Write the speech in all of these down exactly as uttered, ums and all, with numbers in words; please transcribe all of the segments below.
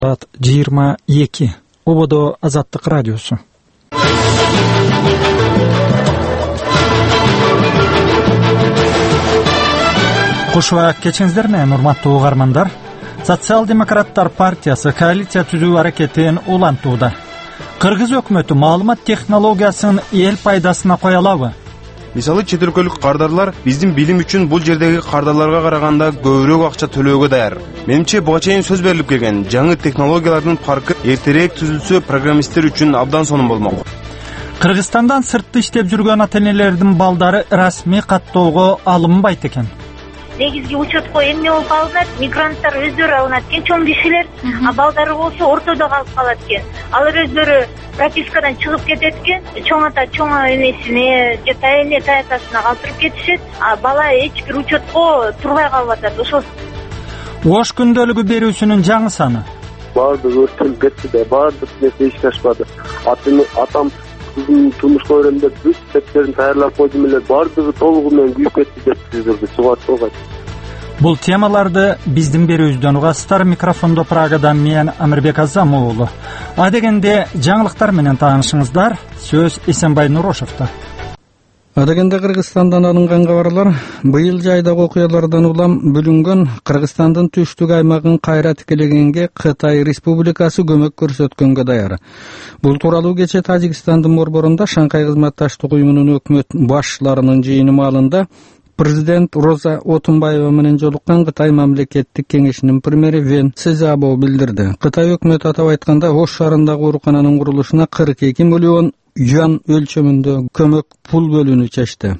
жыйырма эки Ободо Азаттык радиосу. Кушуа кечиңиздерме, урматтуу угармандар? Социал-демократтар партиясы коалиция түзүү аракетин улантууда. Кыргыз өкмөтү маалымат технологиясын эл пайдасына кое алабы? Мисалы, чет өлкөлүк кардарлар биздин билим үчүн бул жердеги кардарларга караганда көбүрөөк акча төлөөгө даяр. Менимче, буга чейин сөз берилип келген жаңы технологиялардын паркы эртерээк түзүлсө программисттер үчүн абдан сонун болмок. Кыргызстандан сыртта иштеп жүргөн ата-энелердин балдары расмий каттоого алынбайт экен. Негизги учетко эмне болуп алынат? Мигранттар өздөрү алынат экен, чоң кишилер, а балдары болсо ортодо калып калат экен. Алар өздөрү пропискадан чыгып кетет экен, чоң ата чоң энесине же тайэне таятасына калтырып кетишет, а бала эч бир учетко турбай калып атат. Ошол Ош күндөлүгү берүүсүнүн жаңы саны. Баардыгы өтүп кетти да, баардык нерсе ишке ашпады. Атам кызым турмушка өрөм деп бүт септерин даярлап койдум эле, баардыгы толугу менен күйүп кетти деп сөздөрдү чыгартып. Бул темаларды биздин берүүбүздөн угасыздар. Микрофондо Прагадан мен Амирбек Азам уулу. А дегенде жаңылыктар менен таанышыңыздар. Сөз Эсенбай Нурошевто. Адегенде Кыргызстандан алынган кабарлар быйыл жайдагы окуялардан улам бүлүнгөн Кыргызстандын түштүк аймагын кайра тикелегенге Кытай Республикасы көмөк көрсөткөнгө даяр. Бул тууралуу кече Тажикстандын борборунда Шанхай кызматташтык уюмунун өкмөт башчыларынын жыйыны маалында Президент Роза Отунбаева менен жолуккан Кытай мамлекеттик кеңешинин премьери Вен Цзябо билдирди. Кытай өкмөтү атап айтканда Ош шаарындагы оорукананын курулушуна кырк эки миллион юан өлчөмүндө көмөк пул бөлүүнү чечти.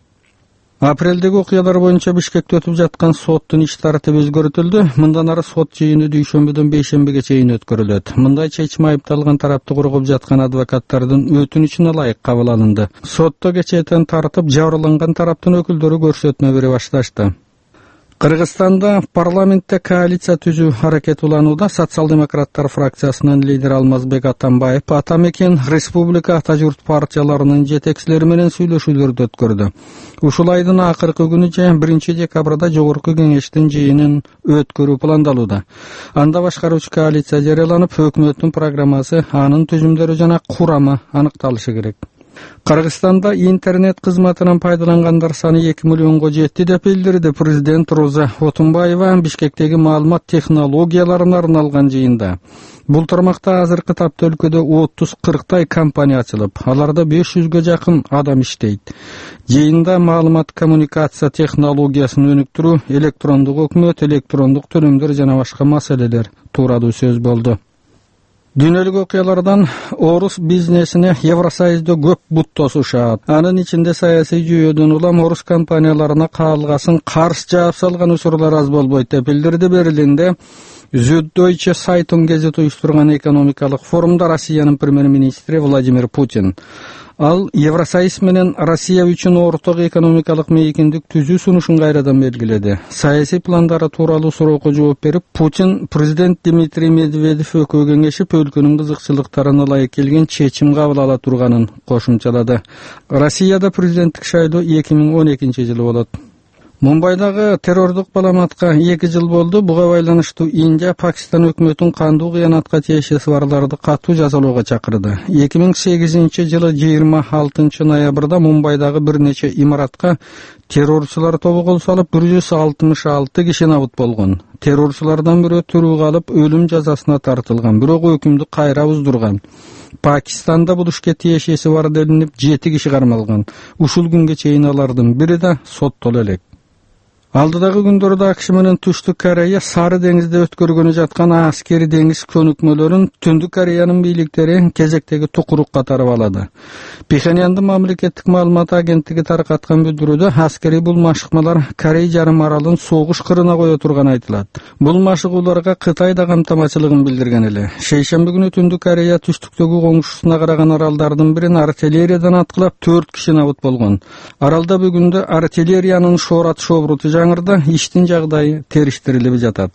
Апрелдеги окуялар боюнча Бишкекте өтүп жаткан соттун иш тартиби өзгөртүлдү. Мындан ары сот жыйыны дүйшөмбүдөн бейшембиге чейин өткөрүлөт. Мындай чечим айыпталган тарапты коргоп жаткан адвокаттардын өтүнүчүнө ылайык кабыл алынды. Сотто кечээтен тартып жабырланган тараптын өкүлдөрү көрсөтмө бере башташты. Кыргызстанда парламентте коалиция түзүү аракети уланууда. Социал-демократтар фракциясынын лидери Алмазбек Атамбаев Атамекен Республика ата журт партияларынын жетекчилери менен сүйлөшүүлөрдү өткөрдү. Ушул айдын акыркы күнү же биринчи декабрда жогорку кеңештин жыйынын өткөрүү пландалууда. Анда башкаруучу коалиция жарыяланып, өкмөттүн программасы, анын түзүмдөрү жана курамы аныкталышы керек. Кыргызстанда интернет кызматынан пайдалангандар саны эки миллионго жетти деп билдирди президент Роза Отунбаева Бишкектеги маалымат технологияларына арналган жыйында. Бул тармакта азыркы тапта өлкөдө отуз кырктай компания ачылып, аларда беш жүзгө жакын адам иштейт. Жыйында маалымат коммуникация технологиясын өнүктүрүү, электрондук өкмөт, электрондук төлөмдөр жана башка маселелер тууралуу сөз болду. Дүйнөлүк окуялардан орус бизнесине Евросоюздо көп бут тосушат. Анын ичинде саясий жүйөдөн улам орус компанияларына каалгасын карш жаап салган учурлар аз болбойт деп билдирди Берлинде Süddeutsche Zeitung гезит уюштурган экономикалык форумда Россиянын премьер-министри Владимир Путин. Ал Евросоюз менен Россия үчүн орток экономикалык мейкиндик түзүү сунушун кайрадан белгиледи. Саясий пландары тууралуу суроого жооп берип, Путин президент Дмитрий Медведев экөө кеңешип, өлкөнүн кызыкчылыктарына ылайык келген чечим кабыл ала турганын кошумчалады. Россияда президенттик шайлоо эки миң он экинчи жылы болот. Мумбайдагы террордук баламатка эки жыл болду. Буга байланыштуу Индия Пакистан өкмөтүн кандуу кыянатка тиешеси барларды катуу жазалоого чакырды. эки миң сегизинчи жылы жыйырма алтынчы ноябрда Мумбайдагы бир нече имаратка террорчулар тобу кол салып, бир жүз алтымыш алты киши набыт болгон. Террорчулардан бирөө тирүү калып, өлүм жазасына тартылган, бирок өкүмдү кайра уздурган. Пакистанда бул ишке тиешеси бар делинип, жети киши кармалган. Ушул күнгө чейин алардын бири да соттоло элек. Алдыдагы күндөрдө АКШ менен Түштүк Корея Сары деңизде өткөргөнү жаткан аскери деңиз көнүкмөлөрүн Түндүк Кореянын бийликтери кезектеги тукурук катарып алады. Пхеньяндын мамлекеттик маалымат агенттиги таркаткан билдирүүдө аскери бул машыкмалар Корей жарым аралын согуш кырына кое турганы айтылат. Бул машыгууларга Кытай да камтамачылыгын билдирген эле. Шейшемби күнү Түндүк Корея түштүктөгү коңшусуна караган аралдардын бирин артиллериядан аткылап төрт киши набыт болгон. Аралда бүгүндө артиллериянын шорат шобруту жаңырда иштин жагдайы териштирилип жатат.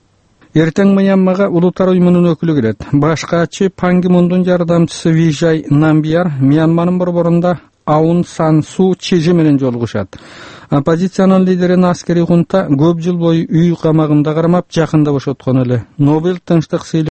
Эртең Мьянмага улуттар уюмунун өкүлү келет. Башкачы Пан Ги Мундун жардамчысы Вижай Намбияр Мьянманын борборунда Аун Сан Су Чижи менен жолугушат. Оппозициянын лидери аскери хунта көп жыл бою үй камагында кармап, жакында бошоткон эле. Нобел тынчтык